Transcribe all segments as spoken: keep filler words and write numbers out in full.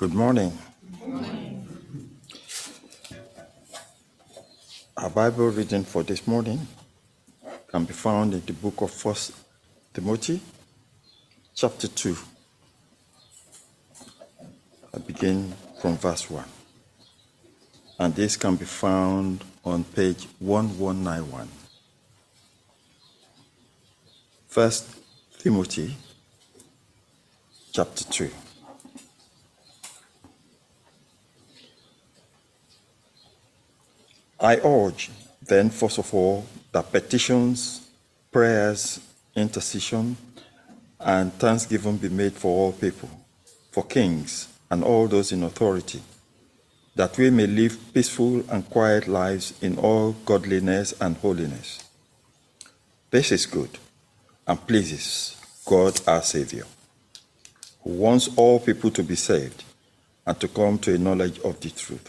Good morning. Good morning. Our Bible reading for this morning can be found in the book of First Timothy, chapter two. I begin from verse one. And this can be found on page eleven ninety-one. First Timothy, chapter two. I urge, then, first of all, that petitions, prayers, intercession, and thanksgiving be made for all people, for kings and all those in authority, that we may live peaceful and quiet lives in all godliness and holiness. This is good and pleases God our Savior, who wants all people to be saved and to come to a knowledge of the truth.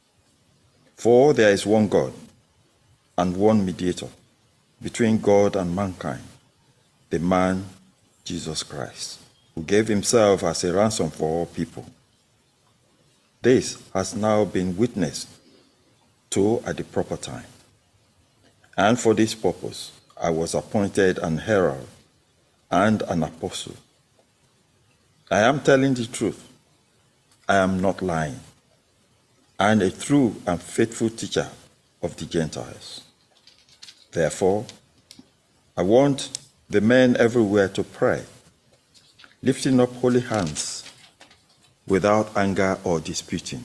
For there is one God and one mediator between God and mankind, the man Jesus Christ, who gave himself as a ransom for all people. This has now been witnessed to at the proper time. And for this purpose I was appointed an herald and an apostle. I am telling the truth. I am not lying, and a true and faithful teacher of the Gentiles. Therefore, I want the men everywhere to pray, lifting up holy hands without anger or disputing.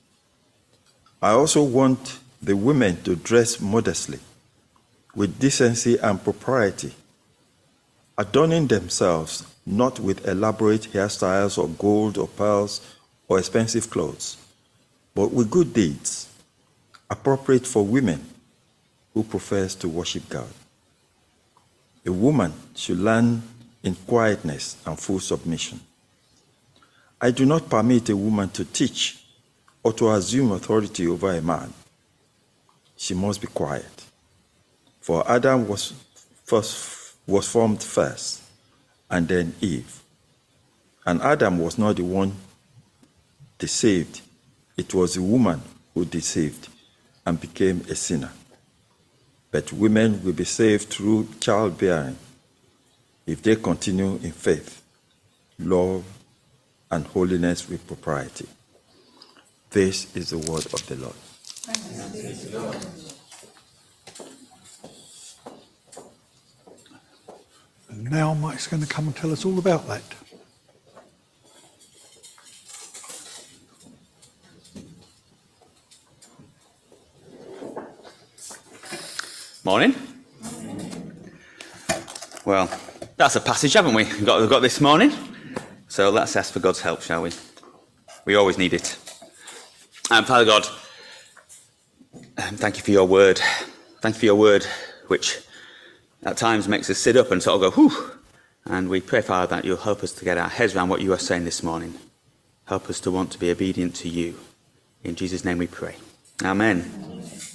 I also want the women to dress modestly, with decency and propriety, adorning themselves not with elaborate hairstyles or gold or pearls or expensive clothes, but with good deeds, appropriate for women who profess to worship God. A woman should learn in quietness and full submission. I do not permit a woman to teach or to assume authority over a man. She must be quiet. For Adam was first was formed first, and then Eve. And Adam was not the one deceived. It was the woman who deceived and became a sinner. But women will be saved through childbearing if they continue in faith, love, and holiness with propriety. This is the word of the Lord. Thanks be to God. And now Mike's going to come and tell us all about that. Morning. Well, that's a passage, haven't we? We've got, we've got this morning. So let's ask for God's help, shall we? We always need it. And Father God, um, thank you for your word. Thank you for your word, which at times makes us sit up and sort of go, whew. And we pray, Father, that you'll help us to get our heads around what you are saying this morning. Help us to want to be obedient to you. In Jesus' name we pray. Amen.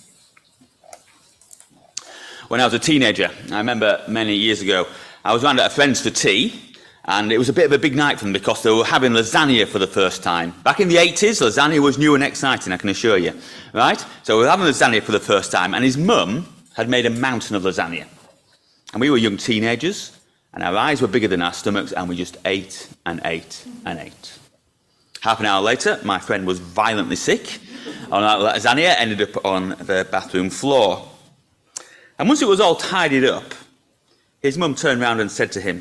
When I was a teenager, I remember many years ago, I was round at a friend's for tea, and it was a bit of a big night for them because they were having lasagna for the first time. Back in the eighties, lasagna was new and exciting, I can assure you, right? So we were having lasagna for the first time, and his mum had made a mountain of lasagna. And we were young teenagers, and our eyes were bigger than our stomachs, and we just ate and ate and ate. Half an hour later, my friend was violently sick, and our lasagna ended up on the bathroom floor. And once it was all tidied up, his mum turned round and said to him,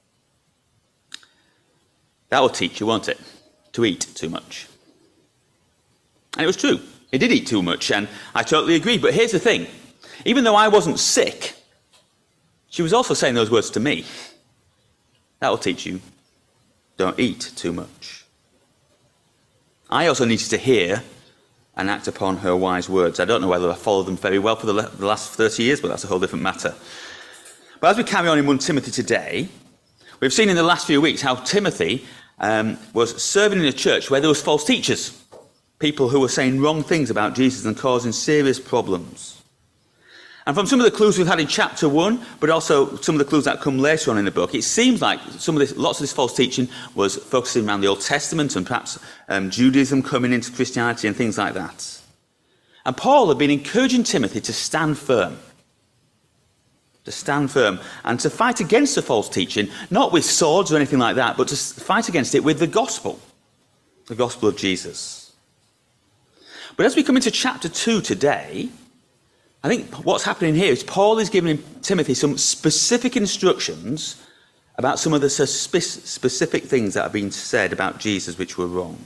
"That will teach you, won't it, to eat too much." And it was true. He did eat too much, and I totally agree. But here's the thing. Even though I wasn't sick, she was also saying those words to me. That will teach you, don't eat too much. I also needed to hear and act upon her wise words. I don't know whether I followed them very well for the, le- the last thirty years, but that's a whole different matter. But as we carry on in First Timothy today, we've seen in the last few weeks how Timothy um, was serving in a church where there was false teachers, people who were saying wrong things about Jesus and causing serious problems. And from some of the clues we've had in chapter one, but also some of the clues that come later on in the book, it seems like some of this, lots of this false teaching was focusing around the Old Testament and perhaps um, Judaism coming into Christianity and things like that. And Paul had been encouraging Timothy to stand firm. To stand firm and to fight against the false teaching, not with swords or anything like that, but to fight against it with the gospel, the gospel of Jesus. But as we come into chapter two today, I think what's happening here is Paul is giving Timothy some specific instructions about some of the specific things that have been said about Jesus which were wrong.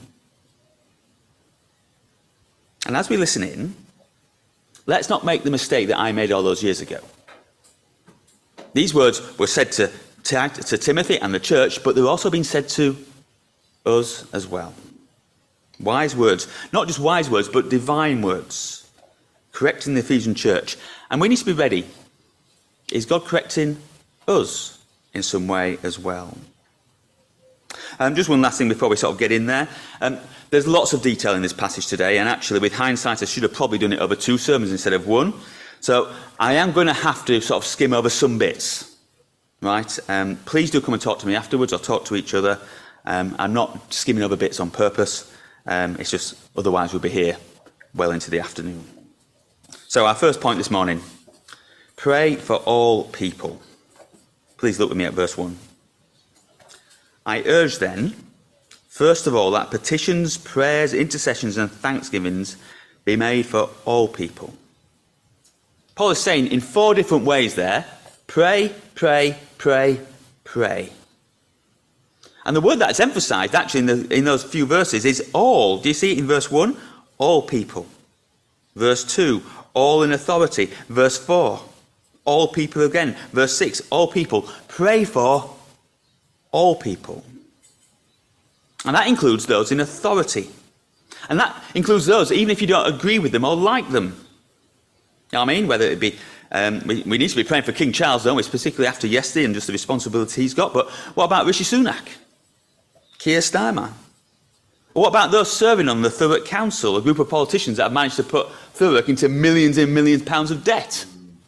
And as we listen in, let's not make the mistake that I made all those years ago. These words were said to, to, to Timothy and the church, but they're also being said to us as well. Wise words, not just wise words, but divine words, correcting the Ephesian church. And we need to be ready. Is God correcting us in some way as well? Um, just one last thing before we sort of get in there. Um, there's lots of detail in this passage today, and actually with hindsight I should have probably done it over two sermons instead of one. So I am going to have to sort of skim over some bits, right? Um, please do come and talk to me afterwards or talk to each other. Um, I'm not skimming over bits on purpose. Um, it's just otherwise we'll be here well into the afternoon. So our first point this morning, pray for all people. Please look with me at verse one. I urge then, first of all, that petitions, prayers, intercessions and thanksgivings be made for all people. Paul is saying in four different ways there, pray, pray, pray, pray. And the word that's emphasised actually in, the, in those few verses is all. Do you see it in verse one? All people. Verse two, all in authority. Verse four, all people again. Verse six, all people. Pray for all people. And that includes those in authority. And that includes those even if you don't agree with them or like them. You know what I mean? Whether it be, um, we, we need to be praying for King Charles, don't we? Particularly after yesterday and just the responsibility he's got. But what about Rishi Sunak? Keir Starmer? What about those serving on the Thurrock Council, a group of politicians that have managed to put Thurrock into millions and millions of pounds of debt?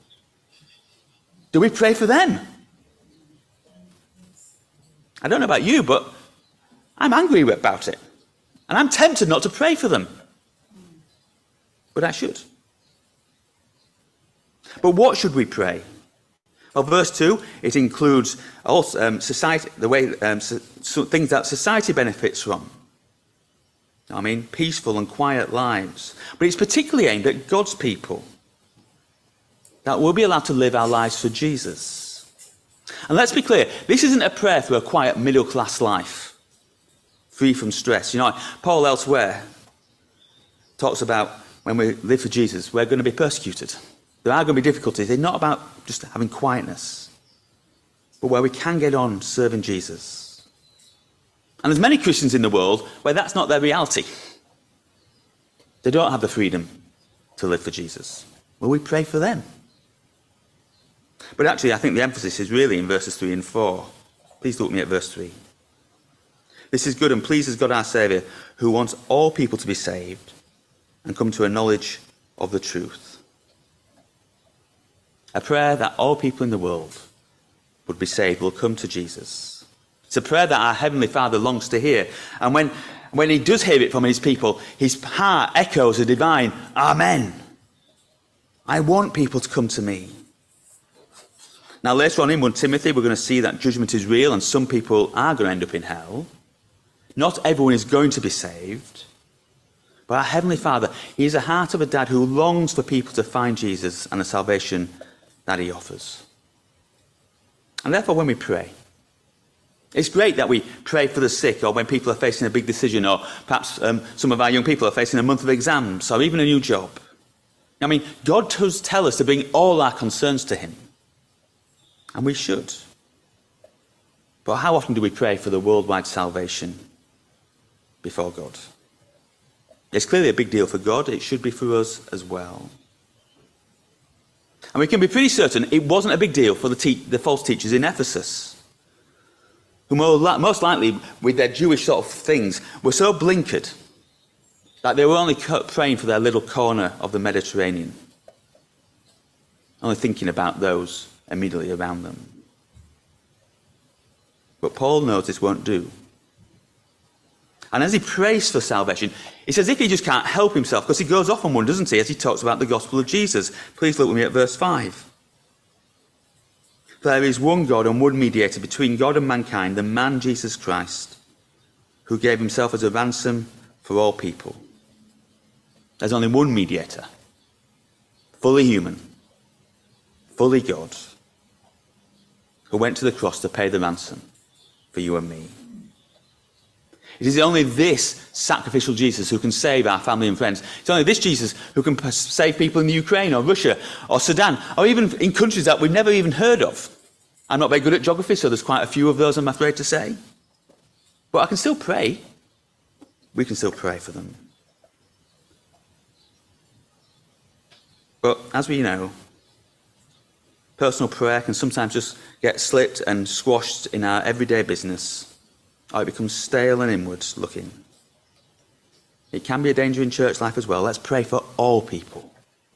Do we pray for them? I don't know about you, but I'm angry about it. And I'm tempted not to pray for them. But I should. But what should we pray? Well, verse two, it includes also um, society, the way um, so, so things that society benefits from. I mean, peaceful and quiet lives. But it's particularly aimed at God's people, that we'll be allowed to live our lives for Jesus. And let's be clear, this isn't a prayer for a quiet middle-class life, free from stress. You know, Paul elsewhere talks about when we live for Jesus, we're going to be persecuted. There are going to be difficulties. They're not about just having quietness, but where we can get on serving Jesus. And there's many Christians in the world where that's not their reality. They don't have the freedom to live for Jesus. Will we pray for them? But actually, I think the emphasis is really in verses three and four. Please look at me at verse three. This is good and pleases God our Saviour, who wants all people to be saved and come to a knowledge of the truth. A prayer that all people in the world would be saved will come to Jesus. It's a prayer that our Heavenly Father longs to hear. And when, when he does hear it from his people, his heart echoes a divine Amen. I want people to come to me. Now later on in First Timothy, we're going to see that judgment is real and some people are going to end up in hell. Not everyone is going to be saved. But our Heavenly Father, he has the heart of a dad who longs for people to find Jesus and the salvation that he offers. And therefore when we pray, it's great that we pray for the sick, or when people are facing a big decision, or perhaps um, some of our young people are facing a month of exams, or even a new job. I mean, God does tell us to bring all our concerns to him. And we should. But how often do we pray for the worldwide salvation before God? It's clearly a big deal for God. It should be for us as well. And we can be pretty certain it wasn't a big deal for the, te- the false teachers in Ephesus, who most likely, with their Jewish sort of things, were so blinkered that they were only praying for their little corner of the Mediterranean. only thinking about those immediately around them. But Paul knows this won't do. And as he prays for salvation, it's as if he just can't help himself, because he goes off on one, doesn't he, as he talks about the gospel of Jesus. Please look with me at verse five. There is one God and one mediator between God and mankind, the man Jesus Christ, who gave himself as a ransom for all people. There's only one mediator, fully human, fully God, who went to the cross to pay the ransom for you and me. It is only this sacrificial Jesus who can save our family and friends. It's only this Jesus who can save people in the Ukraine or Russia or Sudan or even in countries that we've never even heard of. I'm not very good at geography, so there's quite a few of those, I'm afraid to say. But I can still pray. We can still pray for them. But as we know, personal prayer can sometimes just get slipped and squashed in our everyday business, or it becomes stale and inward looking. It can be a danger in church life as well. Let's pray for all people.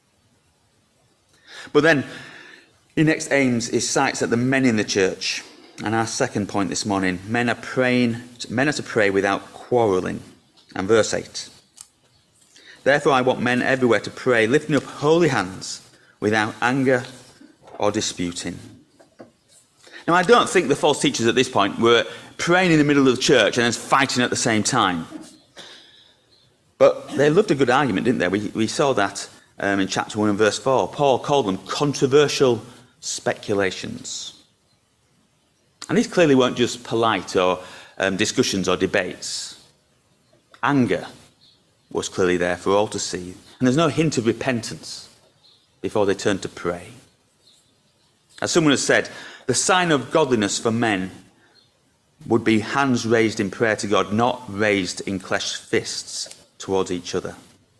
But then he next aims his sights at the men in the church. And our second point this morning, men are praying, men are to pray without quarrelling. And verse eight. Therefore I want men everywhere to pray, lifting up holy hands without anger or disputing. Now, I don't think the false teachers at this point were praying in the middle of the church and then fighting at the same time. But they loved a good argument, didn't they? We, we saw that um, in chapter one and verse four. Paul called them controversial speculations. And these clearly weren't just polite or um, discussions or debates. Anger was clearly there for all to see. And there's no hint of repentance before they turned to pray. As someone has said, the sign of godliness for men would be hands raised in prayer to God, not raised in clenched fists towards each other.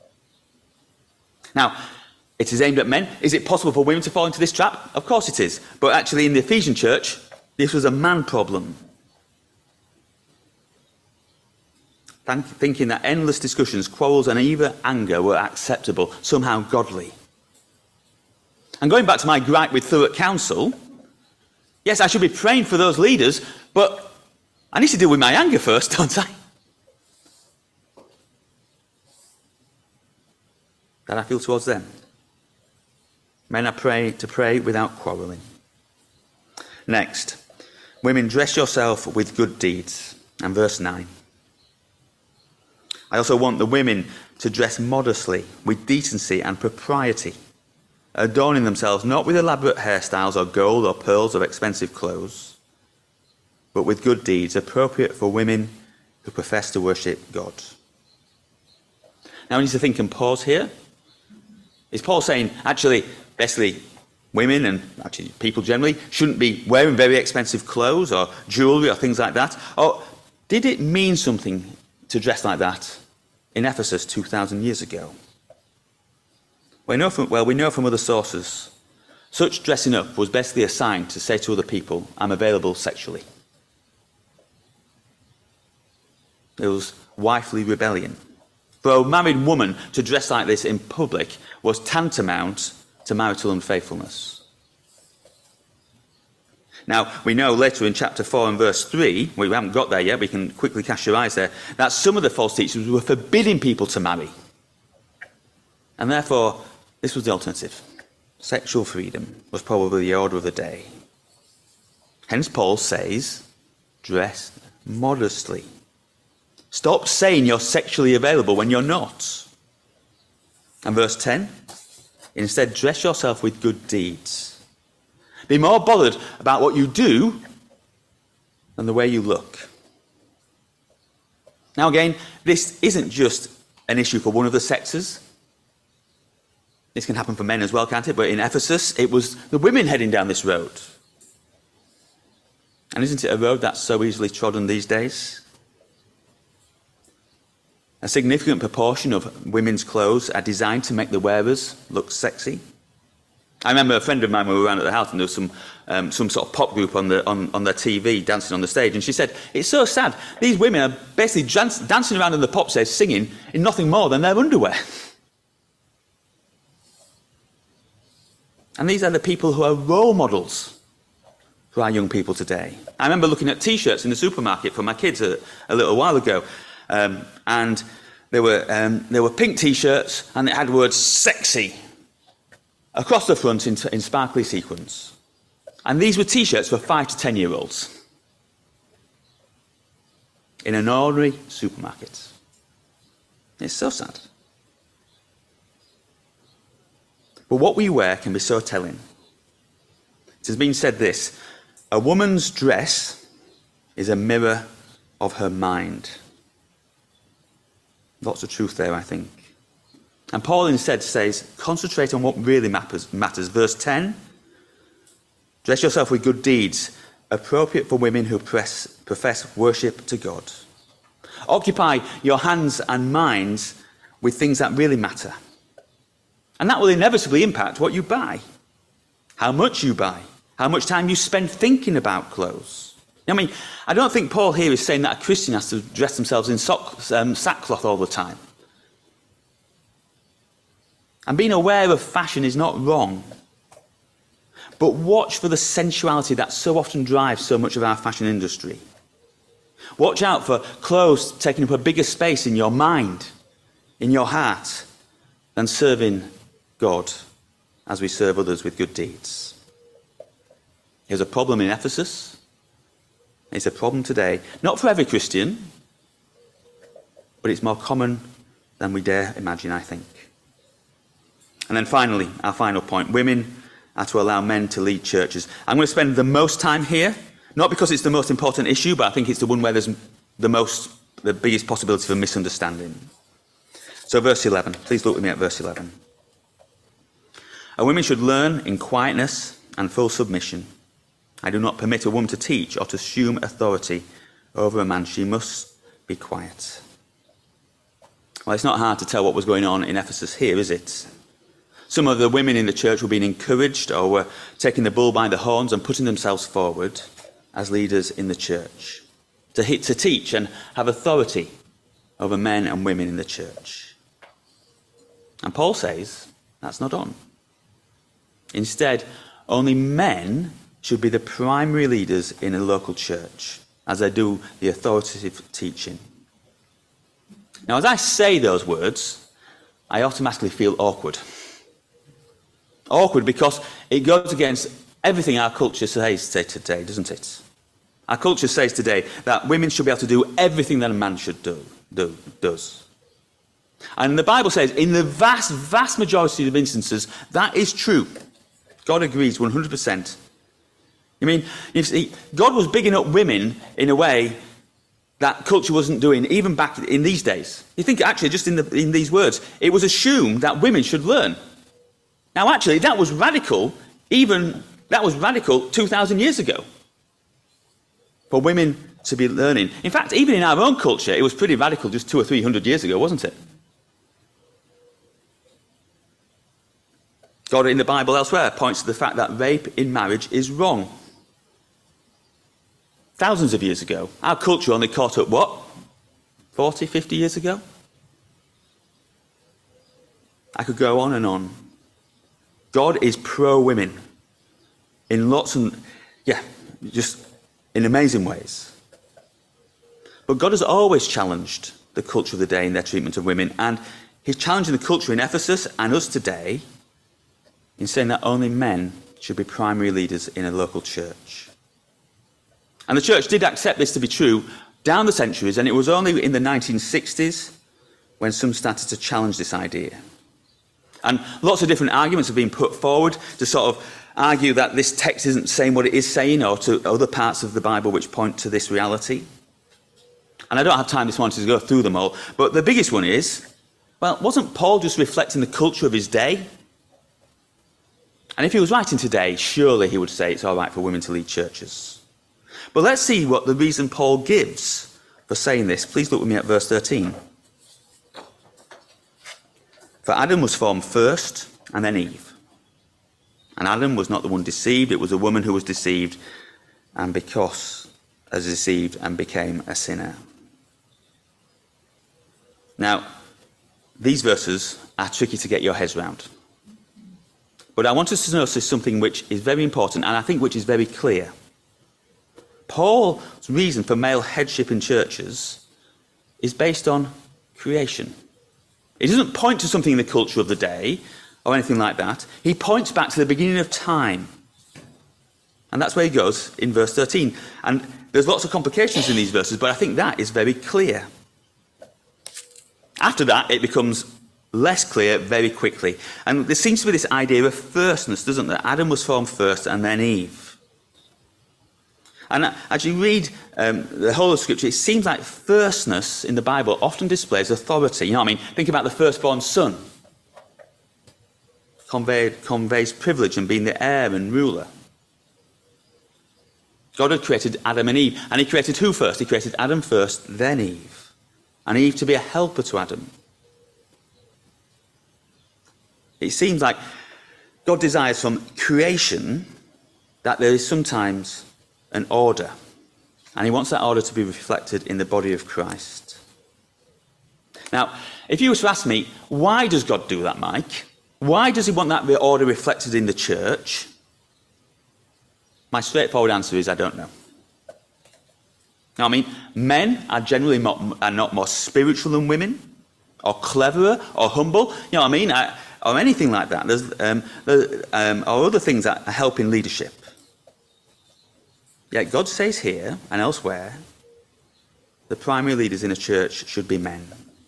Now, it is aimed at men. Is it possible for women to fall into this trap? Of course it is. But actually in the Ephesian church, this was a man problem. Thinking that endless discussions, quarrels and even anger were acceptable, somehow godly. And going back to my gripe with Thurrock Council, yes, I should be praying for those leaders, but I need to deal with my anger first, don't I? That I feel towards them. Men are pray to pray without quarrelling. Next, women, dress yourself with good deeds. And verse nine. I also want the women to dress modestly, with decency and propriety, adorning themselves not with elaborate hairstyles or gold or pearls or expensive clothes, but with good deeds appropriate for women who profess to worship God. Now we need to think and pause here. Is Paul saying, actually, basically, women and actually people generally shouldn't be wearing very expensive clothes or jewellery or things like that? Or did it mean something to dress like that in Ephesus two thousand years ago? We know from, well, we know from other sources, such dressing up was basically a sign to say to other people, I'm available sexually. It was wifely rebellion. For a married woman to dress like this in public was tantamount to marital unfaithfulness. Now, we know later in chapter four and verse three, we haven't got there yet, we can quickly cast your eyes there, that some of the false teachers were forbidding people to marry. And therefore, this was the alternative. Sexual freedom was probably the order of the day. Hence Paul says, dress modestly. Stop saying you're sexually available when you're not. And verse ten, instead dress yourself with good deeds. Be more bothered about what you do than the way you look. Now again, this isn't just an issue for one of the sexes. This can happen for men as well, can't it? But in Ephesus, it was the women heading down this road. And isn't it a road that's so easily trodden these days? A significant proportion of women's clothes are designed to make the wearers look sexy. I remember a friend of mine, we were around at the house and there was some um, some sort of pop group on the on, on their T V dancing on the stage, and she said, it's so sad, these women are basically dance, dancing around in the pop stage singing in nothing more than their underwear. And these are the people who are role models for our young people today. I remember looking at T-shirts in the supermarket for my kids a, a little while ago, um, and there were um, there were pink T-shirts, and it had the word "sexy" across the front in, in sparkly sequins. And these were T-shirts for five to ten year olds in an ordinary supermarket. It's so sad. But what we wear can be so telling. It has been said this: a woman's dress is a mirror of her mind. Lots of truth there, I think. And Paul instead says, concentrate on what really matters. matters. Verse ten, dress yourself with good deeds, appropriate for women who press, profess worship to God. Occupy your hands and minds with things that really matter. And that will inevitably impact what you buy, how much you buy, how much time you spend thinking about clothes. I mean, I don't think Paul here is saying that a Christian has to dress themselves in sock, um, sackcloth all the time. And being aware of fashion is not wrong. But watch for the sensuality that so often drives so much of our fashion industry. Watch out for clothes taking up a bigger space in your mind, in your heart, than serving God as we serve others with good deeds. Here's a problem in Ephesus. It's a problem today. Not for every Christian, but it's more common than we dare imagine, I think. And then finally, our final point. Women are to allow men to lead churches. I'm going to spend the most time here, not because it's the most important issue, but I think it's the one where there's the most, the biggest possibility for misunderstanding. So verse eleven. Please look with me at verse eleven. A woman should learn in quietness and full submission. I do not permit a woman to teach or to assume authority over a man. She must be quiet. Well, it's not hard to tell what was going on in Ephesus here, is it? Some of the women in the church were being encouraged or were taking the bull by the horns and putting themselves forward as leaders in the church to, hit, to teach and have authority over men and women in the church. And Paul says that's not on. Instead, only men should be the primary leaders in a local church as they do the authoritative teaching. Now, as I say those words, I automatically feel awkward. Awkward because it goes against everything our culture says today, doesn't it? Our culture says today that women should be able to do everything that a man should do, do does. And the Bible says in the vast, vast majority of instances, that is true. God agrees one hundred percent. I mean, you see, God was bigging up women in a way that culture wasn't doing, even back in these days. You think, actually, just in, the, in these words, it was assumed that women should learn. Now, actually, that was radical, even, that was radical two thousand years ago, for women to be learning. In fact, even in our own culture, it was pretty radical just two or three hundred years ago, wasn't it? God in the Bible elsewhere points to the fact that rape in marriage is wrong. Thousands of years ago. Our culture only caught up, what? forty, fifty years ago? I could go on and on. God is pro-women in lots and, yeah, just in amazing ways. But God has always challenged the culture of the day in their treatment of women, and he's challenging the culture in Ephesus and us today in saying that only men should be primary leaders in a local church. And the church did accept this to be true down the centuries, and it was only in the nineteen sixties when some started to challenge this idea. And lots of different arguments have been put forward to sort of argue that this text isn't saying what it is saying, or to other parts of the Bible which point to this reality. And I don't have time this morning to go through them all, but the biggest one is, well, wasn't Paul just reflecting the culture of his day? And if he was writing today, surely he would say it's all right for women to lead churches. But let's see what the reason Paul gives for saying this. Please look with me at verse thirteen. For Adam was formed first, and then Eve. And Adam was not the one deceived, it was a woman who was deceived, and because as deceived and became a sinner. Now, these verses are tricky to get your heads round. But I want us to notice something which is very important, and I think which is very clear. Paul's reason for male headship in churches is based on creation. He doesn't point to something in the culture of the day or anything like that. He points back to the beginning of time. And that's where he goes in verse thirteen. And there's lots of complications in these verses, but I think that is very clear. After that, it becomes less clear very quickly. And there seems to be this idea of firstness, doesn't there? Adam was formed first and then Eve. And as you read um, the whole of Scripture, it seems like firstness in the Bible often displays authority. You know what I mean? Think about the firstborn son. Conveyed, conveys privilege and being the heir and ruler. God had created Adam and Eve. And he created who first? He created Adam first, then Eve. And Eve to be a helper to Adam. It seems like God desires from creation that there is sometimes an order. And he wants that order to be reflected in the body of Christ. Now, if you were to ask me, why does God do that, Mike? Why does he want that order reflected in the church? My straightforward answer is I don't know. Now, I mean, men are generally not, are not more spiritual than women, or cleverer, or humble, you know what I mean, I, or anything like that. There's, um, there, um, or other things that help in leadership. Yet God says here and elsewhere, the primary leaders in a church should be men.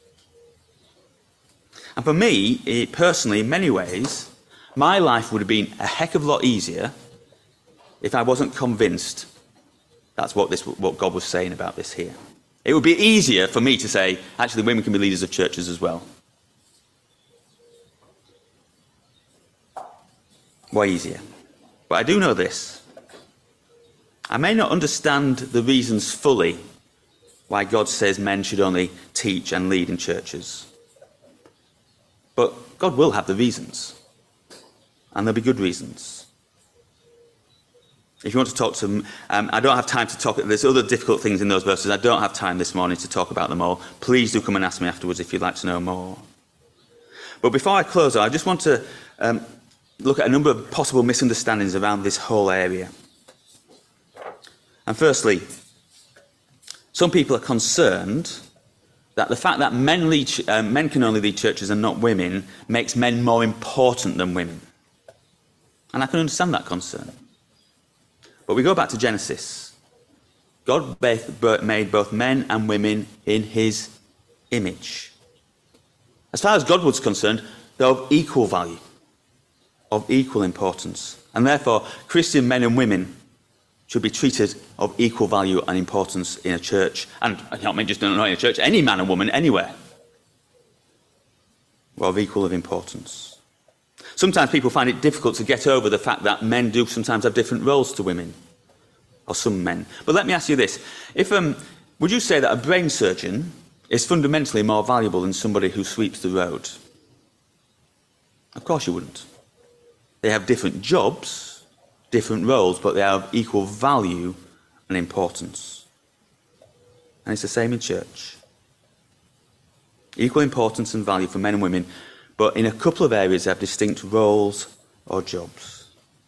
And for me, it, personally, in many ways, my life would have been a heck of a lot easier if I wasn't convinced that's what, this, what God was saying about this here. It would be easier for me to say, actually, women can be leaders of churches as well. Way easier. But I do know this. I may not understand the reasons fully why God says men should only teach and lead in churches. But God will have the reasons. And there'll be good reasons. If you want to talk to them, um, I don't have time to talk. There's other difficult things in those verses. I don't have time this morning to talk about them all. Please do come and ask me afterwards if you'd like to know more. But before I close, I just want to um, look at a number of possible misunderstandings around this whole area. And firstly, some people are concerned that the fact that men, lead, uh, men can only lead churches and not women makes men more important than women. And I can understand that concern. But we go back to Genesis. God made both men and women in his image. As far as God was concerned, they're of equal value, of equal importance. And therefore, Christian men and women should be treated of equal value and importance in a church. And I don't mean just not in a church, any man and woman, anywhere. Well, of equal of importance. Sometimes people find it difficult to get over the fact that men do sometimes have different roles to women. Or some men. But let me ask you this. If um, would you say that a brain surgeon is fundamentally more valuable than somebody who sweeps the road? Of course you wouldn't. They have different jobs, different roles, but they have equal value and importance. And it's the same in church. Equal importance and value for men and women, but in a couple of areas they have distinct roles or jobs.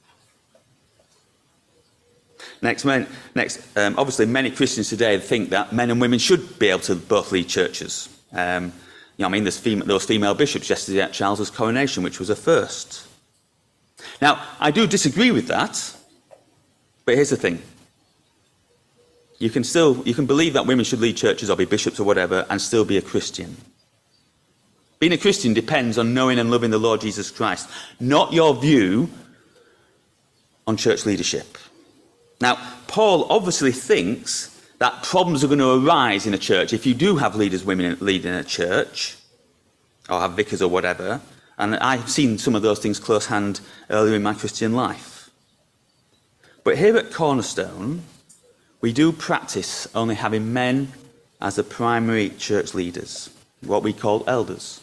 Next, men, next um, obviously many Christians today think that men and women should be able to both lead churches. Um, you know, I mean, there's fem- there was female bishops yesterday at Charles's coronation, which was a first. Now, I do disagree with that, but here's the thing. You can still, you can believe that women should lead churches or be bishops or whatever and still be a Christian. Being a Christian depends on knowing and loving the Lord Jesus Christ, not your view on church leadership. Now, Paul obviously thinks that problems are going to arise in a church if you do have leaders, women leading a church, or have vicars or whatever, and I've seen some of those things close hand earlier in my Christian life. But here at Cornerstone, we do practice only having men as the primary church leaders, what we call elders.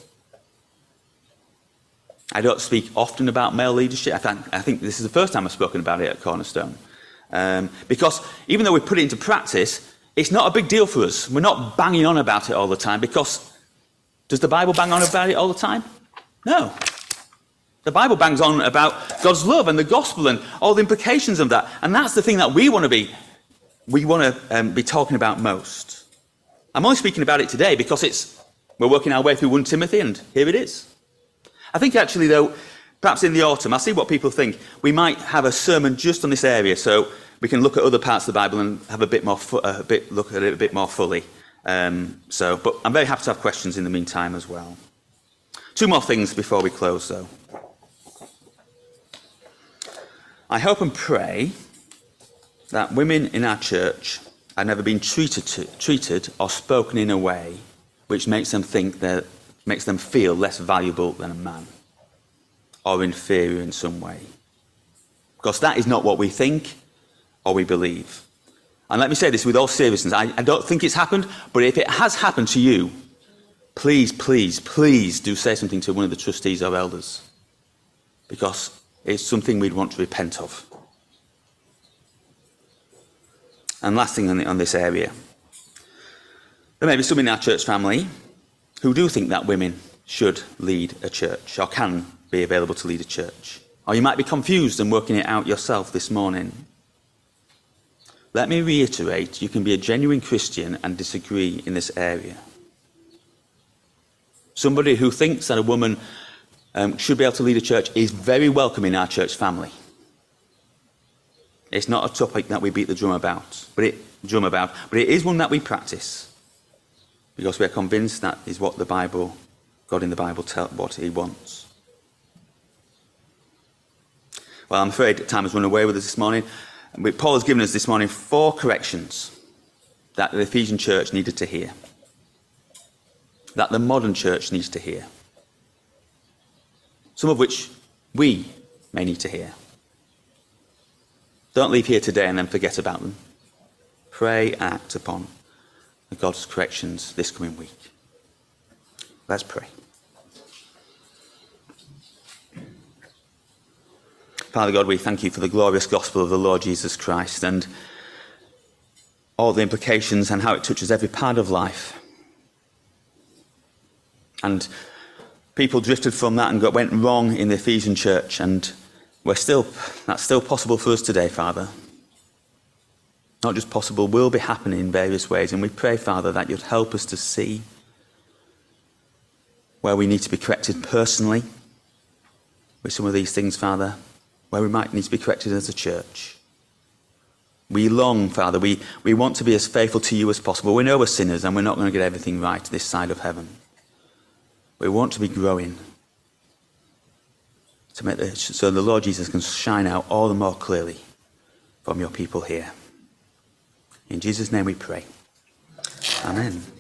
I don't speak often about male leadership. I think, I think this is the first time I've spoken about it at Cornerstone. Um, because even though we put it into practice, it's not a big deal for us. We're not banging on about it all the time, because does the Bible bang on about it all the time? No. The Bible bangs on about God's love and the gospel and all the implications of that. And that's the thing that we want to be, we want to um, be talking about most. I'm only speaking about it today because it's, we're working our way through First Timothy, and here it is. I think actually, though, perhaps in the autumn, I'll see what people think, we might have a sermon just on this area, so we can look at other parts of the Bible and have a bit more, fu- a bit, look at it a bit more fully. Um, so, but I'm very happy to have questions in the meantime as well. Two more things before we close, though. I hope and pray that women in our church have never been treated, to, treated or spoken in a way which makes them think that makes them feel less valuable than a man or inferior in some way. Because that is not what we think or we believe. And let me say this with all seriousness. I, I don't think it's happened, but if it has happened to you, please, please, please do say something to one of the trustees or elders. Because it's something we'd want to repent of. And last thing on, the, on this area. There may be some in our church family who do think that women should lead a church or can be available to lead a church. Or you might be confused and working it out yourself this morning. Let me reiterate, you can be a genuine Christian and disagree in this area. Somebody who thinks that a woman um, should be able to lead a church is very welcome in our church family. It's not a topic that we beat the drum about, but it drum about, but it is one that we practice. Because we're convinced that is what the Bible, God in the Bible, tells what he wants. Well, I'm afraid time has run away with us this morning. Paul has given us this morning four corrections that the Ephesian church needed to hear. That the modern church needs to hear. Some of which we may need to hear. Don't leave here today and then forget about them. Pray and act upon God's corrections this coming week. Let's pray. Father God, we thank you for the glorious gospel of the Lord Jesus Christ and all the implications and how it touches every part of life. And people drifted from that and got, went wrong in the Ephesian church, and we're still, that's still possible for us today, Father. Not just possible, will be happening in various ways. And we pray, Father, that you'd help us to see where we need to be corrected personally with some of these things, Father, where we might need to be corrected as a church. We long, Father, we, we want to be as faithful to you as possible. We know we're sinners and we're not going to get everything right this side of heaven. We want to be growing to make the, so the Lord Jesus can shine out all the more clearly from your people here. In Jesus' name we pray. Amen.